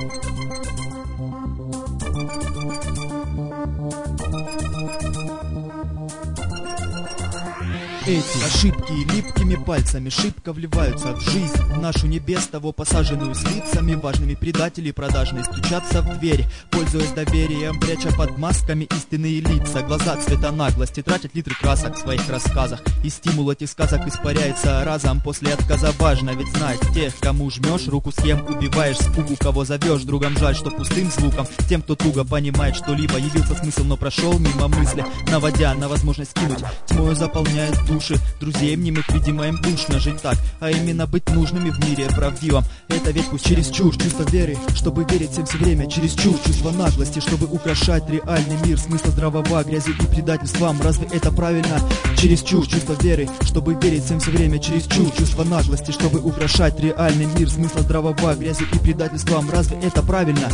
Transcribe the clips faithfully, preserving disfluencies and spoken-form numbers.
Эти ошибки липкими пальцами шибко вливаются в жизнь нашу не без того посаженную с лицами важными. Предатели продажные стучатся в двери, пользуясь доверием, пряча под масками истинные лица. Глаза цвета наглости тратят литры красок в своих рассказах, и стимул этих сказок испаряется разом после отказа. Важно ведь знать тех, кому жмешь руку, с кем убиваешь спугу, кого зовешь другом. Жаль, что пустым звуком тем, кто туго понимает что-либо, явился смысл, но прошел мимо мысли, наводя на возможность кинуть. Тьмою заполняет души друзей мнимых, видимо им душно жить так, а именно быть нужными в мире правдивом. Это ведь пусть чересчур чувство веры, чтобы верить всем все время, чересчур чувство наглости, чтобы украшать реальный мир, смысла здравого грязью и предательством. Разве это правильно? Чересчур чувство веры, чтобы верить всем все время, чересчур чувство наглости, чтобы украшать реальный мир, смысла здравого грязью и предательством. Разве это правильно?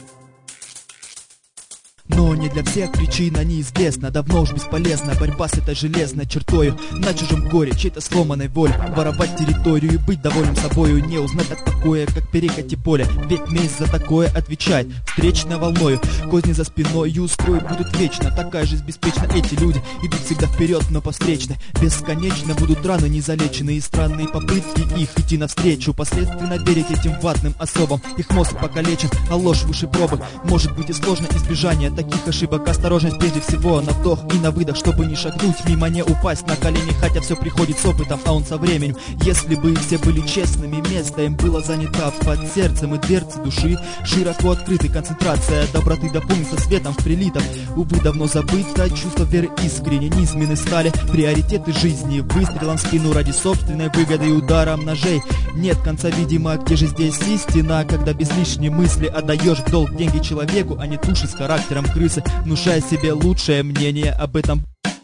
Но не для всех причина неизвестна, давно уж бесполезна борьба с этой железной чертою на чужом горе, чьей-то сломанной воле. Воровать территорию и быть довольным собою, не узнать от покоя, как перекати поле. Ведь месть за такое отвечает встречной волною. Козни за спиною строить будут вечно, такая жизнь беспечна. Эти люди идут всегда вперед, но по встречной. Бесконечно будут раны незалеченные и странные попытки их идти навстречу. Последственно верить этим ватным особам, их мозг покалечен, а ложь выше пробы. Может быть и сложно избежание таких ошибок. Осторожность прежде всего на вдох и на выдох, чтобы не шагнуть мимо, не упасть на колени. Хотя все приходит с опытом, а он со временем. Если бы все были честными, место им было занято под сердцем, и дверцы души широко открыты. Концентрация доброты дополнится светом в прилитах. Увы, давно забыто чувство веры искренне низменны стали приоритеты жизни. Выстрелом в спину ради собственной выгоды и ударом ножей нет конца, видимо. Где же здесь истина, когда без лишней мысли отдаешь в долг деньги человеку, а не туши с характером крысы, внушая себе лучшее мнение об этом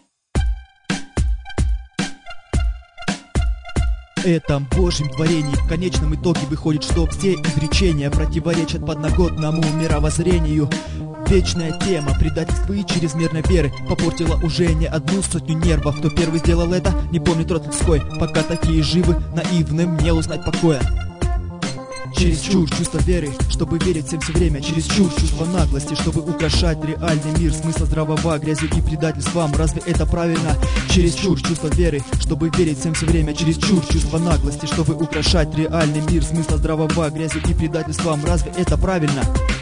этом Божьем творении. В конечном итоге выходит, что все изречения противоречат подноготному мировоззрению. Вечная тема предательства и чрезмерной веры попортила уже не одну сотню нервов. Кто первый сделал это, не помнит род людской. Пока такие живы, наивным не узнать покоя. Чересчур чувство веры, чтобы верить всем все время, чересчур чувство наглости, чтобы украшать реальный мир, смысла здравого грязью и предательством. Разве это правильно? Чересчур чувство веры, чтобы верить всем все время, чересчур чувство наглости, чтобы украшать реальный мир, смысла здравого грязью и предательством. Разве это правильно?